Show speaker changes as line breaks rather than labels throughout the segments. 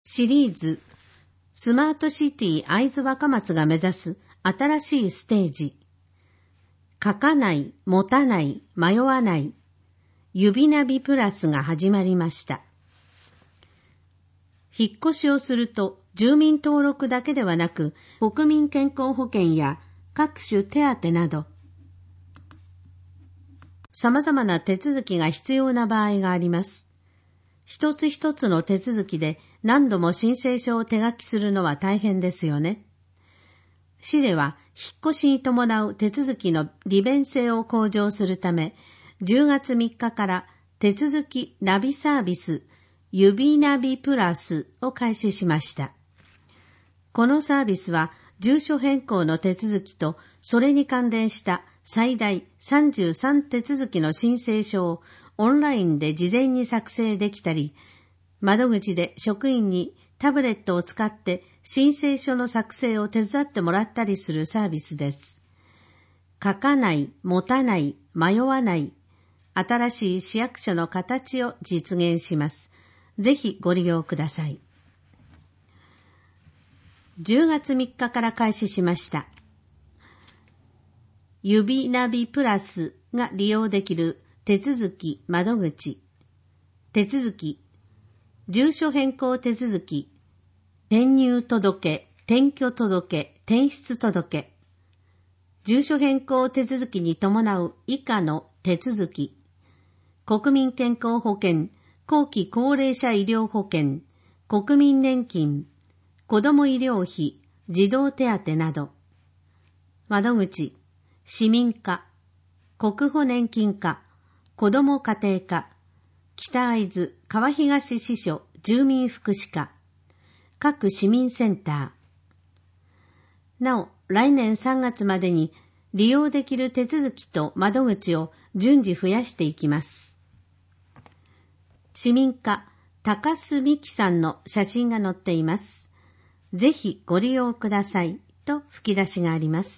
シリーズスマートシティ会津若松が目指す新しいステージ。書かない、持たない、迷わない、指ナビプラスが始まりました。引っ越しをすると住民登録だけではなく国民健康保険や各種手当など様々な手続きが必要な場合があります。一つ一つの手続きで何度も申請書を手書きするのは大変ですよね。市では引っ越しに伴う手続きの利便性を向上するため、10月3日から手続きナビサービス指ナビプラスを開始しました。このサービスは住所変更の手続きとそれに関連した最大33手続きの申請書をオンラインで事前に作成できたり、窓口で職員にタブレットを使って申請書の作成を手伝ってもらったりするサービスです。書かない、持たない、迷わない、新しい市役所の形を実現します。ぜひご利用ください。10月3日から開始しました。指ナビプラスが利用できる手続き窓口、手続き、住所変更手続き、転入届、転居届、転出届、住所変更手続きに伴う以下の手続き、国民健康保険、後期高齢者医療保険、国民年金、子ども医療費、児童手当など、窓口、市民課、国保年金課、子ども家庭課、北会津川東支所住民福祉課、各市民センター。なお、来年3月までに利用できる手続きと窓口を順次増やしていきます。市民課高須美希さんの写真が載っています。ぜひご利用くださいと吹き出しがあります。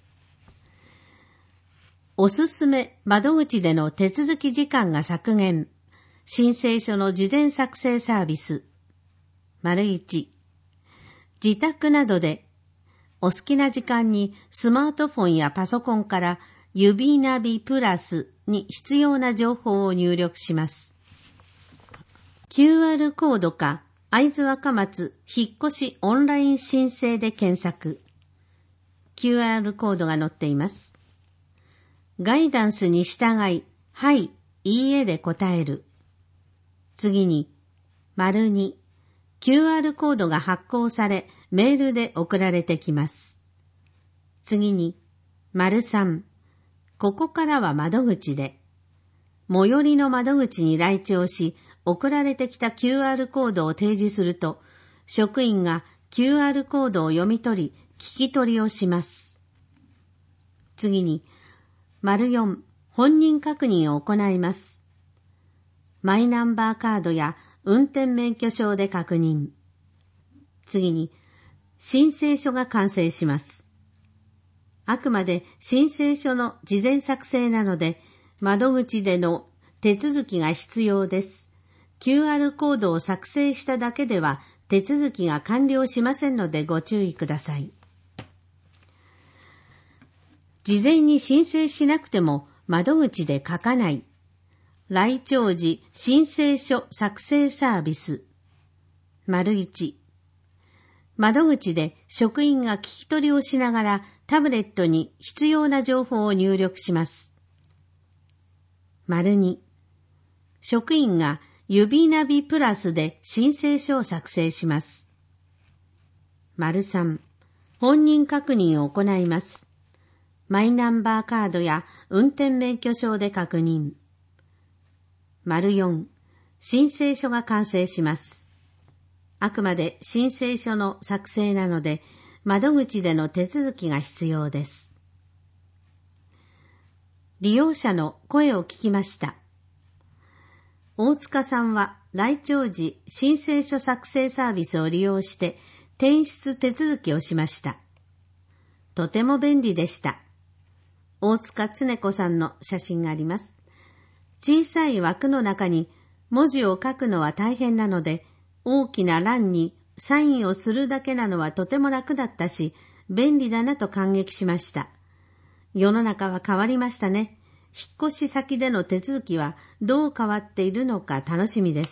おすすめ窓口での手続き時間が削減。申請書の事前作成サービス。1、自宅などでお好きな時間にスマートフォンやパソコンから指ナビプラスに必要な情報を入力します。QR コードか会津若松引っ越しオンライン申請で検索。QR コードが載っています。ガイダンスに従い、はい、いいえで答える。次に、2、QR コードが発行され、メールで送られてきます。次に、3、ここからは窓口で。最寄りの窓口に来庁し、送られてきた QR コードを提示すると、職員が QR コードを読み取り、聞き取りをします。次に、4、本人確認を行います。マイナンバーカードや運転免許証で確認。次に、申請書が完成します。あくまで申請書の事前作成なので、窓口での手続きが必要です。QR コードを作成しただけでは手続きが完了しませんのでご注意ください。事前に申請しなくても窓口で書かない。来庁時申請書作成サービス。1、窓口で職員が聞き取りをしながらタブレットに必要な情報を入力します。2、職員が指ナビプラスで申請書を作成します。3、本人確認を行います。マイナンバーカードや運転免許証で確認。4、申請書が完成します。あくまで申請書の作成なので、窓口での手続きが必要です。利用者の声を聞きました。大塚さんは来庁時申請書作成サービスを利用して転出手続きをしました。とても便利でした。大塚恒子さんの写真があります。小さい枠の中に文字を書くのは大変なので、 大きな欄にサインをするだけなのはとても楽だったし、便利だなと感激しました。世の中は変わりましたね。引っ越し先での手続きはどう変わっているのか楽しみです。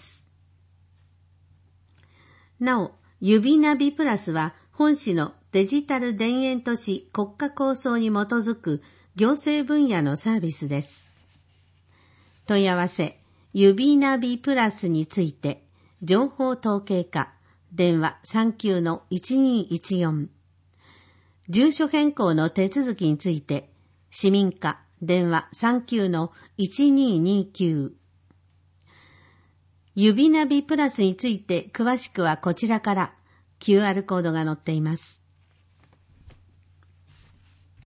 なお、指ナビプラスは本市のデジタル田園都市国家構想に基づく行政分野のサービスです。問い合わせ、指ナビプラスについて、情報統計課、電話 39-1214。住所変更の手続きについて、市民課、電話 39-1229。指ナビプラスについて詳しくはこちらから QR コードが載っています。